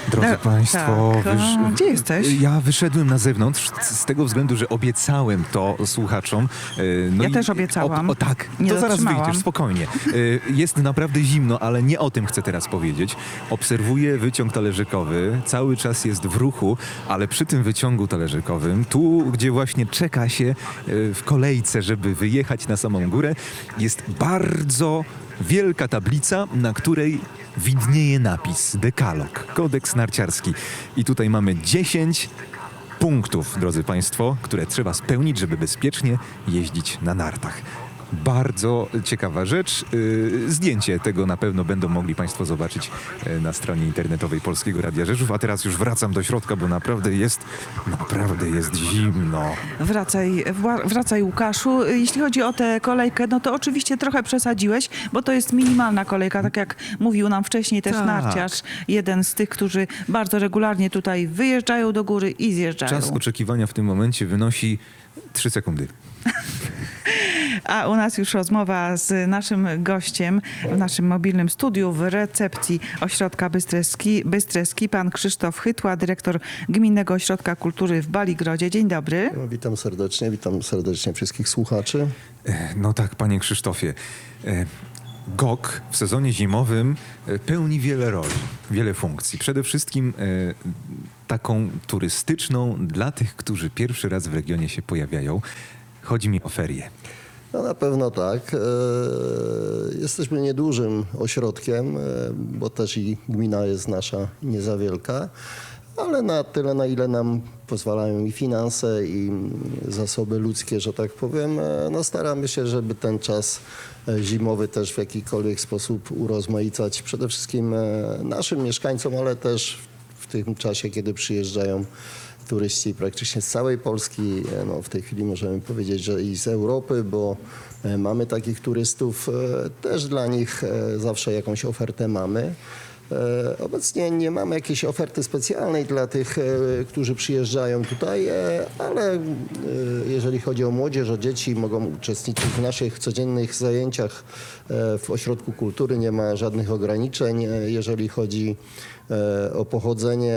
Drodzy Państwo, Tak. Gdzie jesteś? ja wyszedłem na zewnątrz z tego względu, że obiecałem to słuchaczom. Ja też obiecałam. Tak, Nie to zaraz dotrzymałam. wyjdziesz, spokojnie. Jest naprawdę zimno, ale nie o tym chcę teraz powiedzieć. Obserwuję wyciąg talerzykowy, cały czas jest w ruchu, ale przy tym wyciągu talerzykowym, tu gdzie właśnie czeka się w kolejce, żeby wyjechać na samą górę, jest bardzo wielka tablica, na której widnieje napis dekalog, kodeks narciarski. I tutaj mamy 10 punktów, drodzy Państwo, które trzeba spełnić, żeby bezpiecznie jeździć na nartach. Bardzo ciekawa rzecz. Zdjęcie tego na pewno będą mogli Państwo zobaczyć na stronie internetowej Polskiego Radia Rzeszów. A teraz już wracam do środka, bo naprawdę jest zimno. Wracaj Łukaszu. Jeśli chodzi o tę kolejkę, no to oczywiście trochę przesadziłeś, bo to jest minimalna kolejka, tak jak mówił nam wcześniej też Tak. narciarz, jeden z tych, którzy bardzo regularnie tutaj wyjeżdżają do góry i zjeżdżają. Czas oczekiwania w tym momencie wynosi 3 sekundy. A u nas już rozmowa z naszym gościem w naszym mobilnym studiu w recepcji Ośrodka Bystreski, pan Krzysztof Chytła, dyrektor Gminnego Ośrodka Kultury w Baligrodzie. Dzień dobry. No, witam serdecznie wszystkich słuchaczy. No tak, panie Krzysztofie. GOK w sezonie zimowym pełni wiele roli, wiele funkcji. Przede wszystkim taką turystyczną dla tych, którzy pierwszy raz w regionie się pojawiają. Chodzi mi o ferie. No na pewno tak. Jesteśmy niedużym ośrodkiem, bo też i gmina jest nasza nie za wielka, ale na tyle, na ile nam pozwalają i finanse, i zasoby ludzkie, że tak powiem, no staramy się, żeby ten czas zimowy też w jakikolwiek sposób urozmaicać przede wszystkim naszym mieszkańcom, ale też w tym czasie, kiedy przyjeżdżają turyści praktycznie z całej Polski. No, w tej chwili możemy powiedzieć, że i z Europy, bo mamy takich turystów. Też dla nich zawsze jakąś ofertę mamy. Obecnie nie mamy jakiejś oferty specjalnej dla tych, którzy przyjeżdżają tutaj, ale jeżeli chodzi o młodzież, o dzieci, mogą uczestniczyć w naszych codziennych zajęciach w Ośrodku Kultury. Nie ma żadnych ograniczeń, jeżeli chodzi o pochodzenie,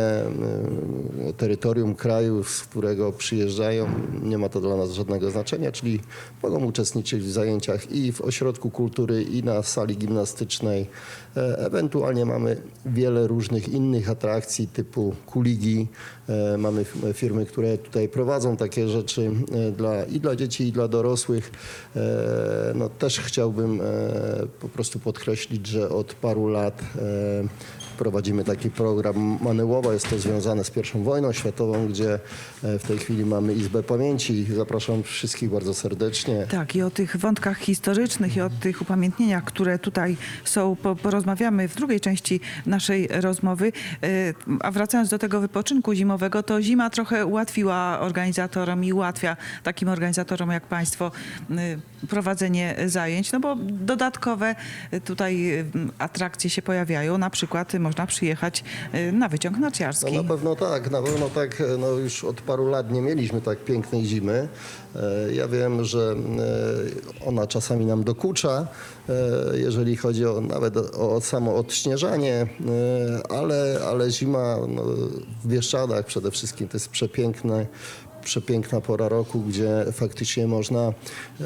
o terytorium kraju, z którego przyjeżdżają. Nie ma to dla nas żadnego znaczenia, czyli mogą uczestniczyć w zajęciach i w Ośrodku Kultury, i na sali gimnastycznej. Ewentualnie mamy wiele różnych innych atrakcji typu kuligi. Mamy firmy, które tutaj prowadzą takie rzeczy i dla dzieci, i dla dorosłych. No, też chciałbym po prostu podkreślić, że od paru lat prowadzimy taki program Manyłowa. Jest to związane z I wojną światową, gdzie w tej chwili mamy Izbę Pamięci. Zapraszam wszystkich bardzo serdecznie. Tak, i o tych wątkach historycznych, i o tych upamiętnieniach, które tutaj są, porozmawiamy w drugiej części naszej rozmowy. A wracając do tego wypoczynku zimowego, to zima trochę ułatwiła organizatorom i ułatwia takim organizatorom jak państwo prowadzenie zajęć, no bo dodatkowe tutaj atrakcje się pojawiają. Na przykład można przyjechać na wyciąg narciarski. No na pewno tak. No już od paru lat nie mieliśmy tak pięknej zimy. Ja wiem, że ona czasami nam dokucza, jeżeli chodzi nawet o samo odśnieżanie, ale zima no, w Bieszczadach przede wszystkim to jest przepiękna pora roku, gdzie faktycznie można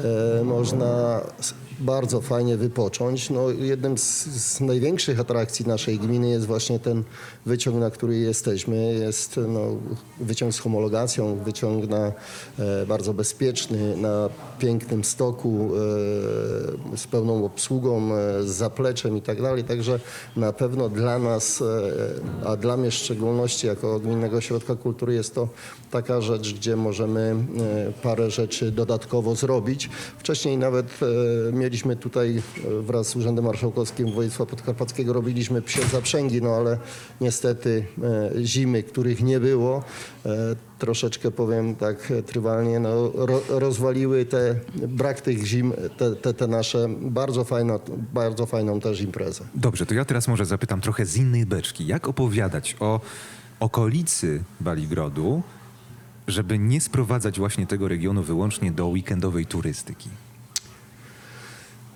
bardzo fajnie wypocząć. No, jednym z największych atrakcji naszej gminy jest właśnie ten wyciąg, na który jesteśmy. Jest wyciąg z homologacją, wyciąg bardzo bezpieczny, na pięknym stoku, z pełną obsługą, z zapleczem i tak dalej. Także na pewno dla nas, a dla mnie w szczególności jako Gminnego Ośrodka Kultury jest to taka rzecz, gdzie możemy parę rzeczy dodatkowo zrobić. Wcześniej nawet mieliśmy tutaj wraz z Urzędem Marszałkowskim Województwa Podkarpackiego robiliśmy psie zaprzęgi, no ale niestety zimy, których nie było, troszeczkę powiem tak trywalnie, no, rozwaliły brak tych zim, te nasze bardzo fajną też imprezę. Dobrze, to ja teraz może zapytam trochę z innej beczki. Jak opowiadać o okolicy Baligrodu, żeby nie sprowadzać właśnie tego regionu wyłącznie do weekendowej turystyki?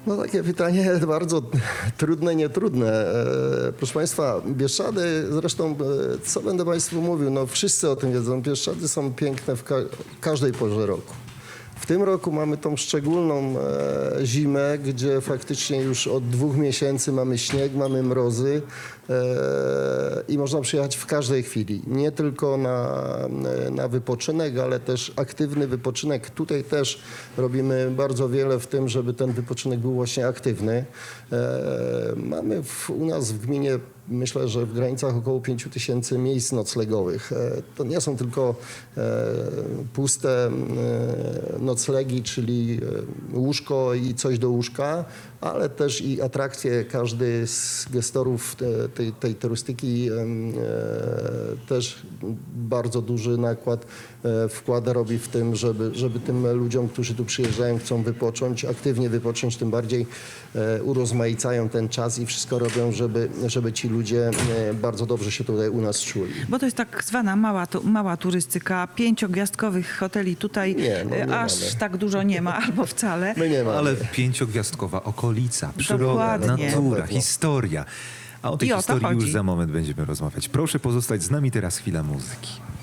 No takie pytanie bardzo trudne, nietrudne. Proszę Państwa, Bieszczady, zresztą co będę Państwu mówił, no wszyscy o tym wiedzą, Bieszczady są piękne w każdej porze roku. W tym roku mamy tą szczególną zimę, gdzie faktycznie już od 2 miesięcy mamy śnieg, mamy mrozy i można przyjechać w każdej chwili. Nie tylko na wypoczynek, ale też aktywny wypoczynek. Tutaj też robimy bardzo wiele w tym, żeby ten wypoczynek był właśnie aktywny. Mamy u nas w gminie, myślę, że w granicach około 5000 miejsc noclegowych. To nie są tylko puste noclegi, czyli łóżko i coś do łóżka, ale też i atrakcje. Każdy z gestorów tej turystyki też bardzo duży nakład wkłada, robi w tym, żeby tym ludziom, którzy tu przyjeżdżają, chcą wypocząć, aktywnie wypocząć, tym bardziej urozmaicają ten czas i wszystko robią, żeby ci ludzie bardzo dobrze się tutaj u nas czuli. Bo to jest tak zwana mała turystyka. 5-gwiazdkowych hoteli tutaj Nie, no nie aż mamy. tak dużo nie ma, albo wcale. My nie mamy. Ale 5-gwiazdkowa okolica, przyroda, Dokładnie. natura, Na pewno. historia. A o tej I o to historii już chodzi. za moment będziemy rozmawiać. Proszę pozostać z nami, teraz chwila muzyki.